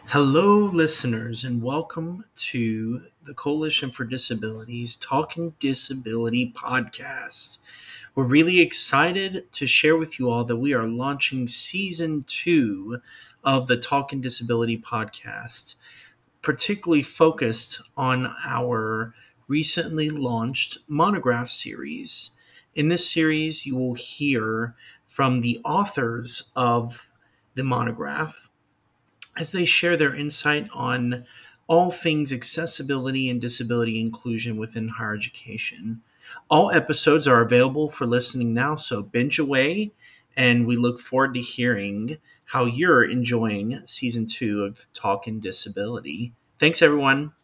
Hello, listeners, and welcome to the Coalition for Disabilities Talking Disability podcast. We're really excited to share with you all that we are launching season 2 of the Talking Disability podcast, particularly focused on our recently launched monograph series. In this series, you will hear from the authors of the monograph as they share their insight on all things accessibility and disability inclusion within higher education. All episodes are available for listening now, so binge away, and we look forward to hearing how you're enjoying season 2 of Talkin' Disability. Thanks, everyone.